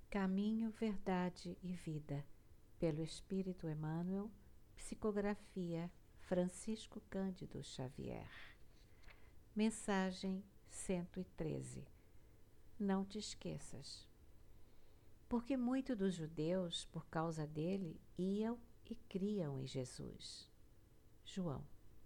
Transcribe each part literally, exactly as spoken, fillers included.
Caminho, Verdade e Vida, pelo Espírito Emmanuel, psicografia Francisco Cândido Xavier. Mensagem cento e treze. Não te esqueças. Porque muitos dos judeus, por causa dele, iam e criam em Jesus. João.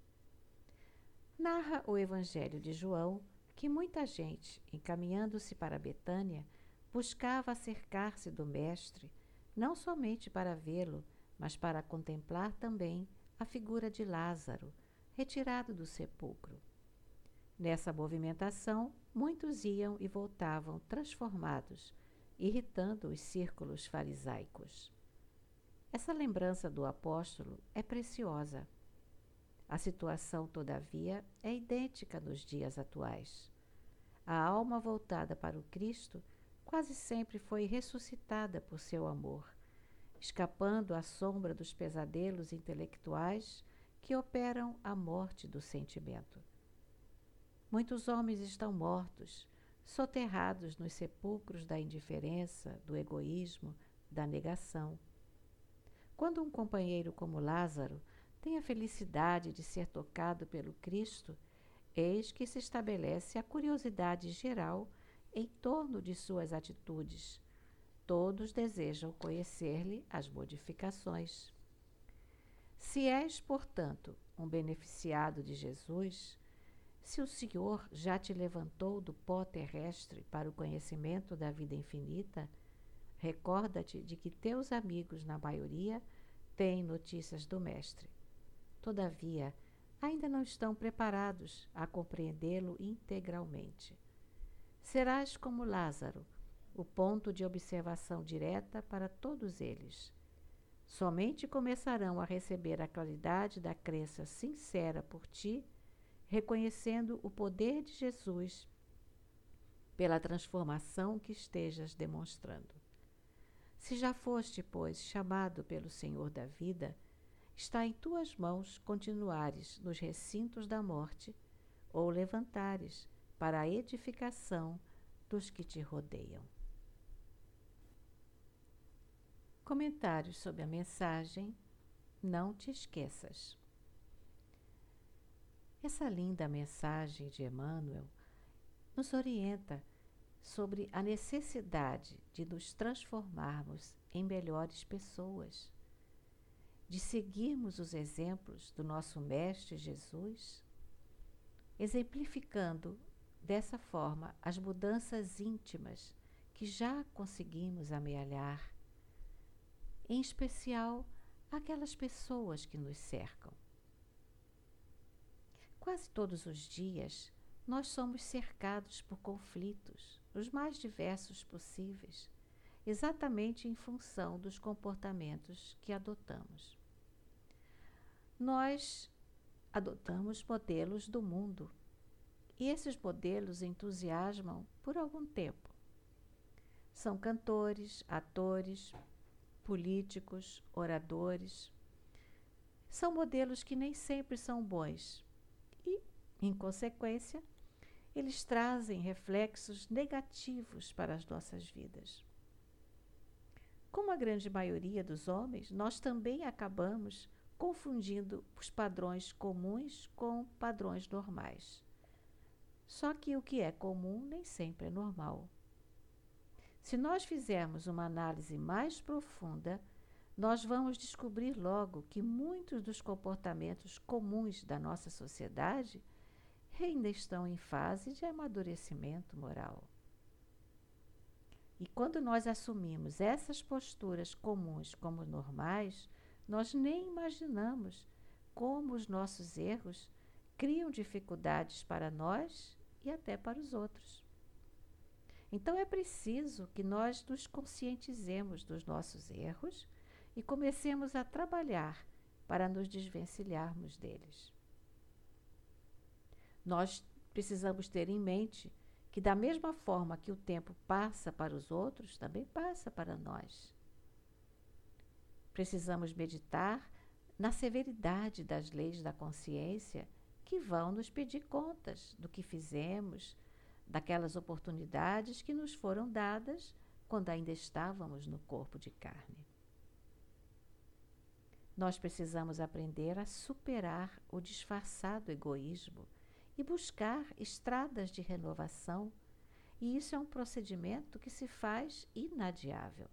Narra o Evangelho de João que muita gente, encaminhando-se para Betânia, buscava acercar-se do Mestre, não somente para vê-lo, mas para contemplar também a figura de Lázaro, retirado do sepulcro. Nessa movimentação, muitos iam e voltavam transformados, irritando os círculos farisaicos. Essa lembrança do apóstolo é preciosa. A situação, todavia, é idêntica nos dias atuais. A alma voltada para o Cristo quase sempre foi ressuscitada por seu amor, escapando à sombra dos pesadelos intelectuais que operam a morte do sentimento. Muitos homens estão mortos, soterrados nos sepulcros da indiferença, do egoísmo, da negação. Quando um companheiro como Lázaro tem a felicidade de ser tocado pelo Cristo, eis que se estabelece a curiosidade geral em torno de suas atitudes. Todos desejam conhecer-lhe as modificações. Se és, portanto, um beneficiado de Jesus, se o Senhor já te levantou do pó terrestre para o conhecimento da vida infinita, recorda-te de que teus amigos, na maioria, têm notícias do Mestre. Todavia, ainda não estão preparados a compreendê-lo integralmente. Serás como Lázaro, o ponto de observação direta para todos eles. Somente começarão a receber a claridade da crença sincera por ti, reconhecendo o poder de Jesus pela transformação que estejas demonstrando. Se já foste, pois, chamado pelo Senhor da vida, está em tuas mãos continuares nos recintos da morte ou levantares para a edificação dos que te rodeiam. Comentários sobre a mensagem Não te esqueças. Essa linda mensagem de Emmanuel nos orienta sobre a necessidade de nos transformarmos em melhores pessoas, de seguirmos os exemplos do nosso Mestre Jesus, exemplificando dessa forma as mudanças íntimas que já conseguimos amealhar, em especial aquelas pessoas que nos cercam. Quase todos os dias nós somos cercados por conflitos, os mais diversos possíveis, exatamente em função dos comportamentos que adotamos. Nós adotamos modelos do mundo e esses modelos entusiasmam por algum tempo. São cantores, atores, políticos, oradores. São modelos que nem sempre são bons e, em consequência, eles trazem reflexos negativos para as nossas vidas. Como a grande maioria dos homens, nós também acabamos confundindo os padrões comuns com padrões normais. Só que o que é comum nem sempre é normal. Se nós fizermos uma análise mais profunda, nós vamos descobrir logo que muitos dos comportamentos comuns da nossa sociedade ainda estão em fase de amadurecimento moral. E quando nós assumimos essas posturas comuns como normais, nós nem imaginamos como os nossos erros criam dificuldades para nós e até para os outros. Então é preciso que nós nos conscientizemos dos nossos erros e comecemos a trabalhar para nos desvencilharmos deles. Nós precisamos ter em mente que, da mesma forma que o tempo passa para os outros, também passa para nós. Precisamos meditar na severidade das leis da consciência que vão nos pedir contas do que fizemos, daquelas oportunidades que nos foram dadas quando ainda estávamos no corpo de carne. Nós precisamos aprender a superar o disfarçado egoísmo e buscar estradas de renovação, e isso é um procedimento que se faz inadiável.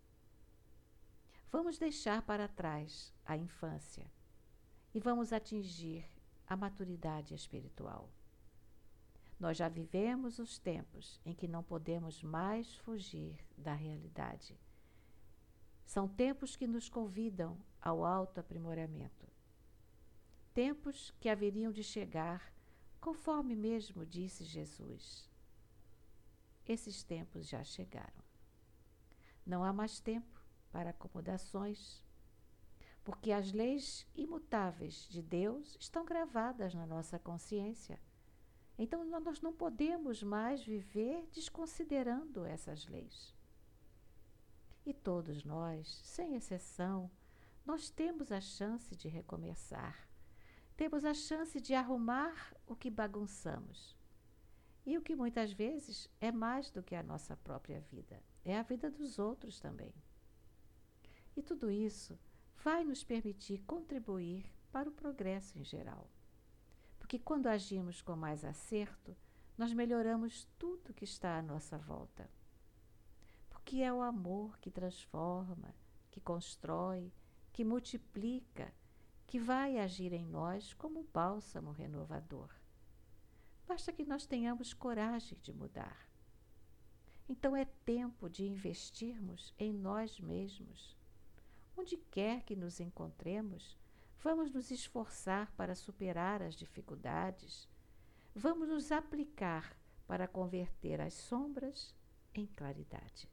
Vamos deixar para trás a infância e vamos atingir a maturidade espiritual. Nós já vivemos os tempos em que não podemos mais fugir da realidade. São tempos que nos convidam ao autoaprimoramento. Tempos que haveriam de chegar, conforme mesmo disse Jesus. Esses tempos já chegaram. Não há mais tempo para acomodações, porque as leis imutáveis de Deus estão gravadas na nossa consciência. Então, nós não podemos mais viver desconsiderando essas leis. E todos nós, sem exceção, nós temos a chance de recomeçar. Temos a chance de arrumar o que bagunçamos. E o que muitas vezes é mais do que a nossa própria vida, é a vida dos outros também. E tudo isso vai nos permitir contribuir para o progresso em geral. Porque quando agimos com mais acerto, nós melhoramos tudo que está à nossa volta. Porque é o amor que transforma, que constrói, que multiplica, que vai agir em nós como um bálsamo renovador. Basta que nós tenhamos coragem de mudar. Então é tempo de investirmos em nós mesmos. Onde quer que nos encontremos, vamos nos esforçar para superar as dificuldades, vamos nos aplicar para converter as sombras em claridade.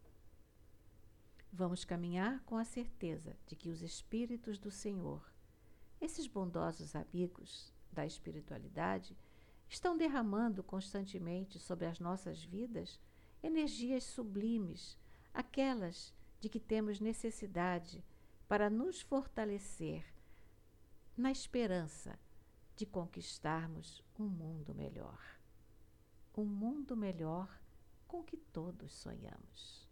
Vamos caminhar com a certeza de que os Espíritos do Senhor, esses bondosos amigos da espiritualidade, estão derramando constantemente sobre as nossas vidas energias sublimes, aquelas de que temos necessidade para nos fortalecer na esperança de conquistarmos um mundo melhor. Um mundo melhor com que todos sonhamos.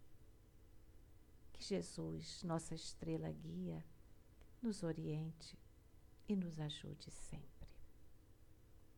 Que Jesus, nossa estrela guia, nos oriente e nos ajude sempre.